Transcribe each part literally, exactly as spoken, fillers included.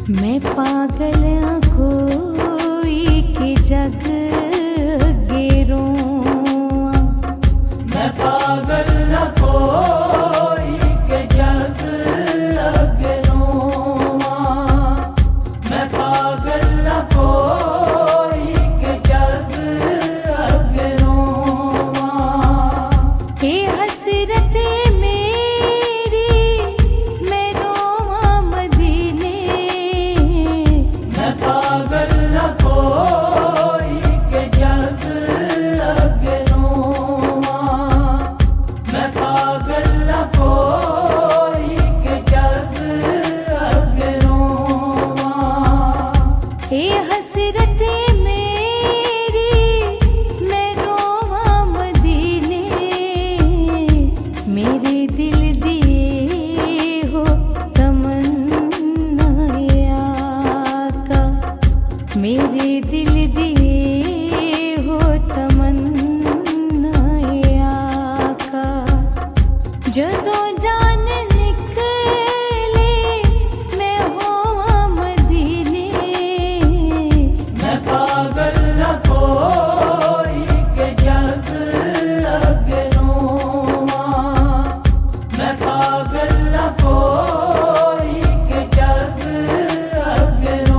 मैं पागल कोई के जग गेरो, मैं पागल कोई के जग गेरो, मैं पागल कोई के जग गेरो। हे हसरत मेरी मैं रोवां मदीने, मैं पागल कोई के जग गेरो, मैं पागल कोई के जग गेरो। हे हसरत मेरी मैं रोवां मदीने, मेरे दिल दिए हो तमन्ना आका, मेरे दिल दिए हो तमन्ना आका। जदों जान निकले मैं होवां मदीने, मैं पागल कोई के जग गेरो, मैं पागल कोई के जग गेरो।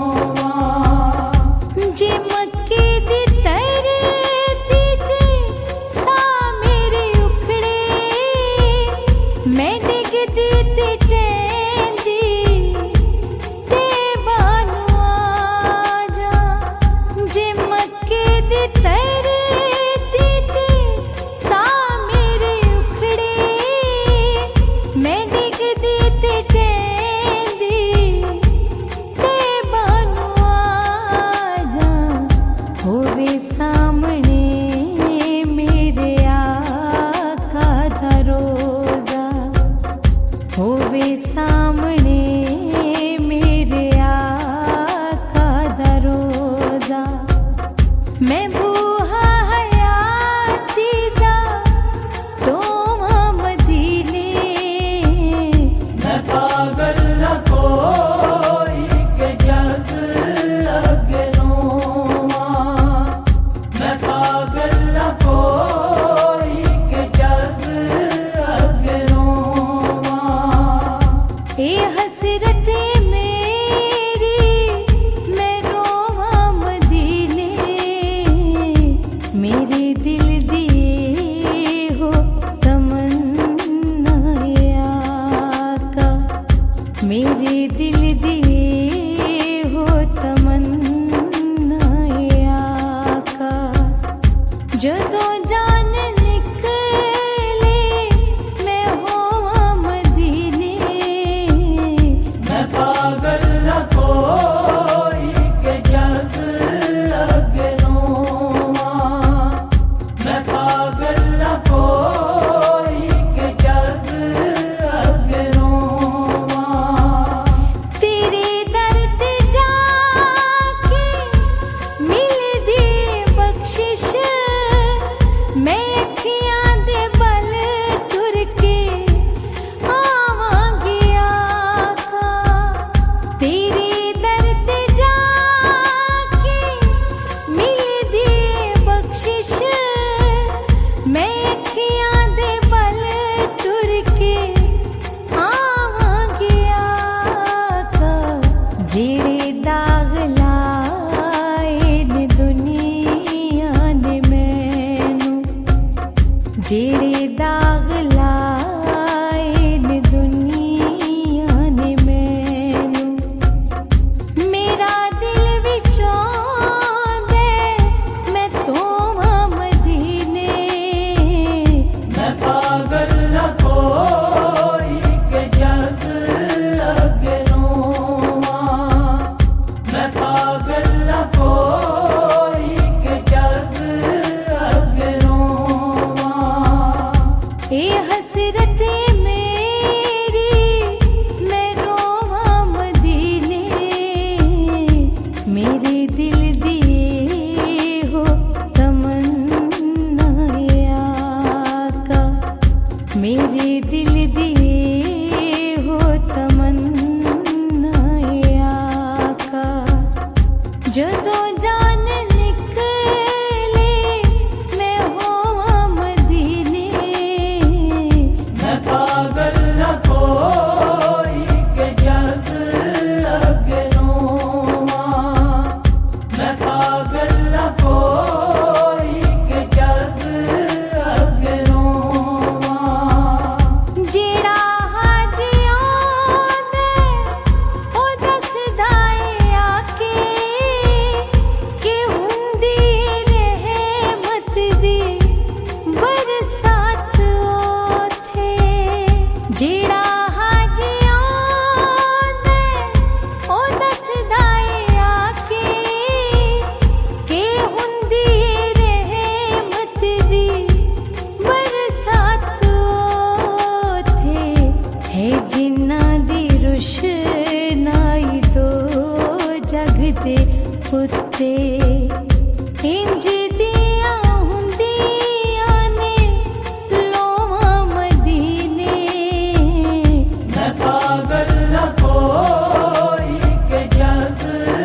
जे मक्के दी तरती ते सा मेरे उखड़े, मैं डिगदी ते टहंदी ते बानू आजा। जे मक्के दी तरती ते सा मेरे उखड़े, मैं डिगदी ते टहंदी ते बानू आजा। होवे सामने मेरे आका दा रोज़ा, होवे सामने मेरे आका दा रोज़ा। मैं बूहा हयाती दा तोवां मदीने, मैं पागल कोई के जग गेरो, मैं पागल कोई के जग गेरो। हे हसरत मेरी मैं रोवां मदीने, मेरे दिल दिए हो तमन्ना आका, मेरे दिल दिए हो तमन्ना आका। जदों जान निकले मैं होवां मदीने, मैं पागल कोई के जग गेरो, मैं पागल कोई के जग गेरो। तेरे दर्द जाके मिलदी बख्शिश, मैं अखियां दे बल टुर के आवांगी आका। तेरे दर्द जाके मिलदी बख्शिश, मैं अखियां दे बल टुर के आवांगी आका। जेड़े दाग लाए ने दुनिया ने मैनू, जेड़े दाग लाए ने दुनिया ने मैनू, मेरा दिल विचों दे मैं तोवां मदीने, मैं पागल कोई के जग गेरो, दे उत्ते इंज दिया हुंदिया ने लोवा मदीने। मैं पागल न कोई के जग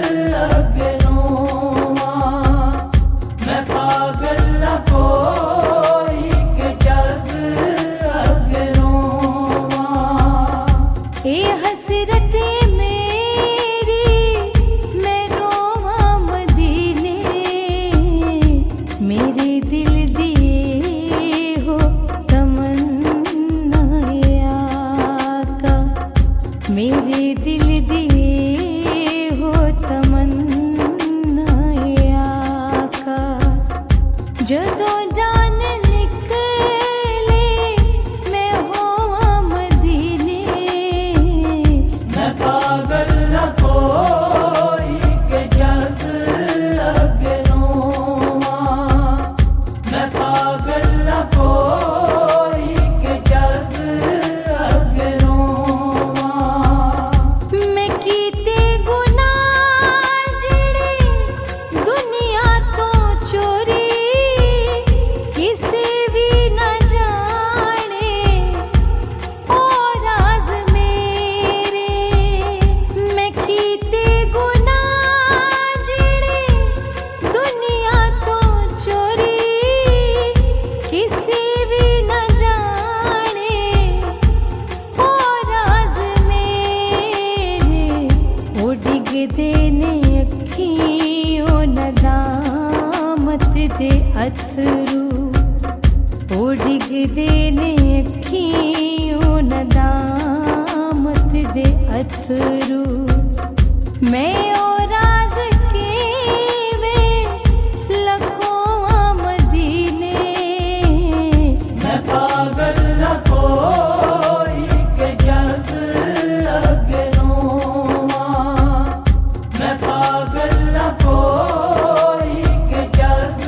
अगनोवा, मैं पागल न कोई के जग अगनोवा। ए हसरत मेरी मैं रोवा मदीने, मेरे दिल दिए हो तमन्ना आका, मेरे दिल दिए हो तमन्ना आका। जदों जान निकले मैं होवा मदीने। मैं पागल न कोई के जग अगनोवा, मैं पागल न कोई के जग अगनोवा। मैं कीते गुनाह जेड़े दुनिया तो चोरी, किसे भी न जाने ओ राज मेरे। मैं कीते गुनाह जेड़े दुनिया तो चोरी, किसे भी न जाने ओ राज मेरे। ओ डिगदे ने अखियों नदामत दे अथरू, ओ डिगदे ने अखियों नदामत दे अथरू। मैं ओ राज के में लकोवा मदीने। मैं पागल न कोई के जग अगनोवा, मैं पागल न कोई के जग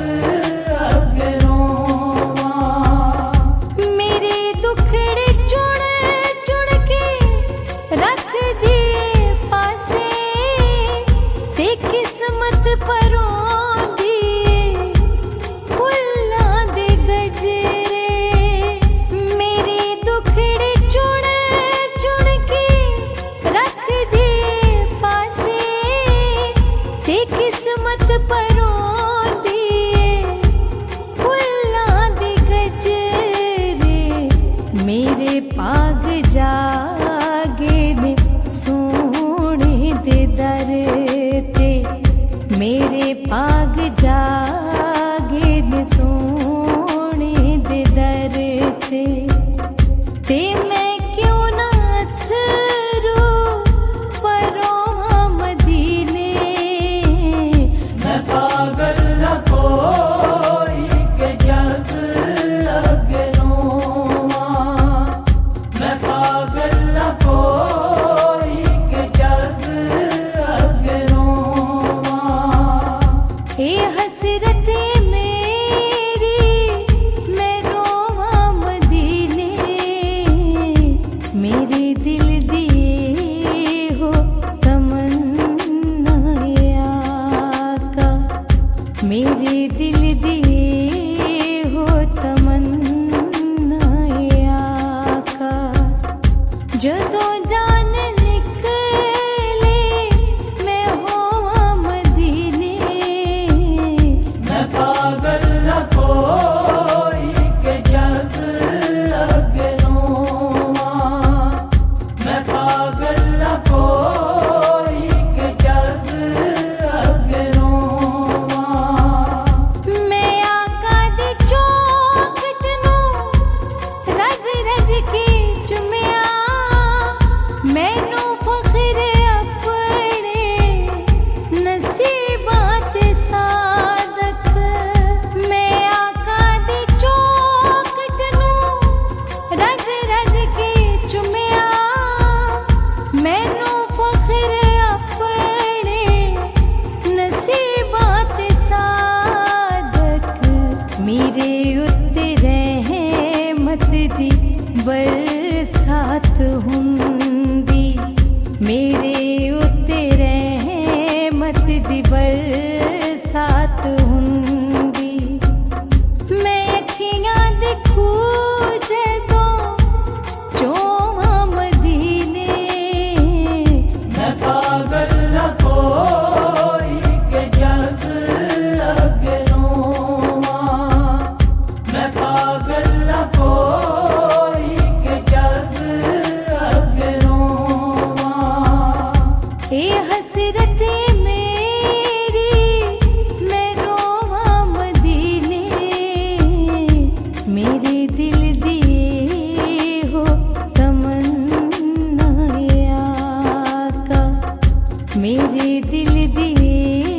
अगनोवा। मेरे दुखड़े चुन चुन के रख दिए पासे, ए हसरत मेरी मैं रोवा मदीने, मेरे दिल दिए हो तमन्ना आका, मेरे दिल दिए